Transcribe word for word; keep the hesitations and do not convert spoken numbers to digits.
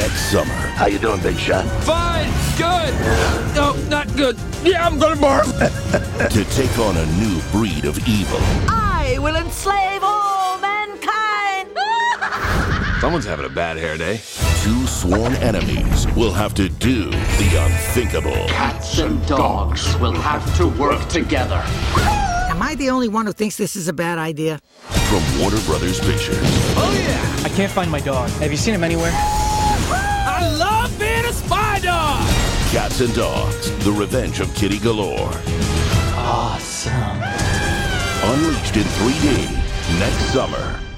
next summer. How you doing, big shot? Fine, good. No, not good. Yeah, I'm gonna barf. To take on a new breed of evil. I will enslave all mankind. Someone's having a bad hair day. Two sworn enemies will have to do the unthinkable. Cats and dogs will have to work together. Am I the only one who thinks this is a bad idea? From Warner Brothers Pictures. Oh, yeah. I can't find my dog. Have you seen him anywhere? I love being a spy dog. Cats and Dogs, The Revenge of Kitty Galore. Awesome. Unleashed in three D next summer.